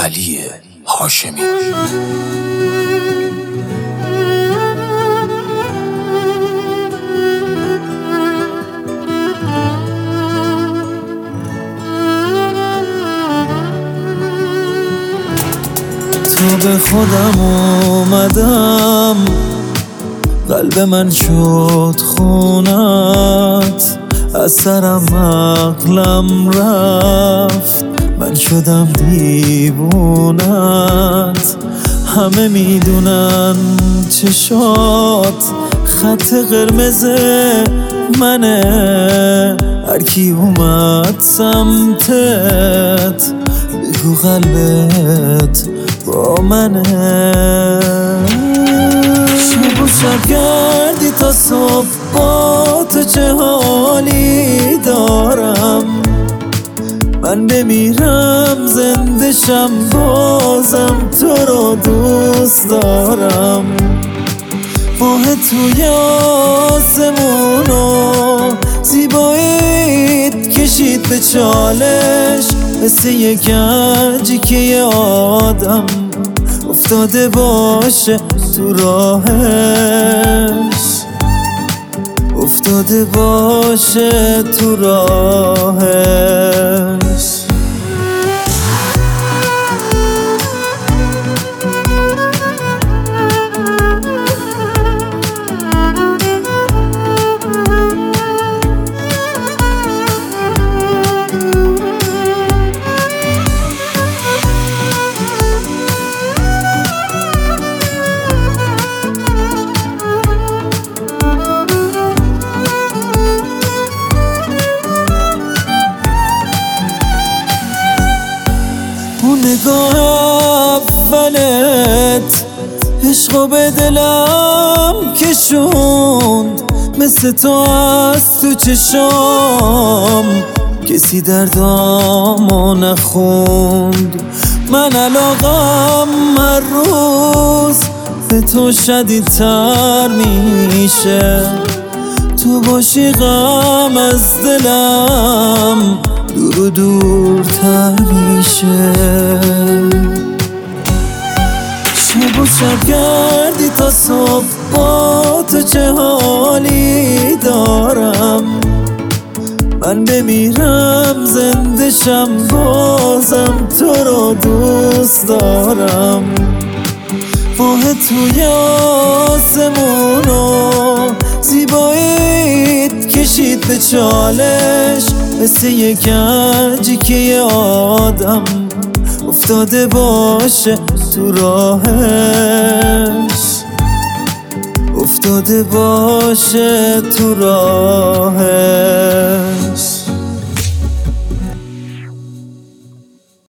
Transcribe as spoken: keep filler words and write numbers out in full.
علی هاشمی. تا به خودم اومدم قلب من شد خونت، از سرم عقلم رفت من شدم دیوونت. همه میدونن چشات خط قرمز منه، هر کی اومد سمتت بگو قلبت با منه. شب و شب گردی تا صبح با تو چه حالی دارم، من بمیرم زنده شم بازم تو رو دوست دارم. ماه توی آسمونو زیباییت کشید به چالش، مثل یه گنجی که یه آدم افتاده باشه تو راهش، افتاده باشه تو راهش. اون نگاه اولت عشقو به دلم کشوند، مثل تو از تو چشام کسی دردامو نخوند. من علاقم هر روز به تو شدیدتر میشه، تو باشی غم از دلم دور و دورتر میشه. شب و شب گردی تا صبح با تو چه حالی دارم، من بمیرم زنده شم بازم تو رو دوست دارم. ماه توی آسمونو زیباییت کشید به چالش، مثل یه گنجی که یه آدم افتاده باشه تو راهش، افتاده باشه تو راهش.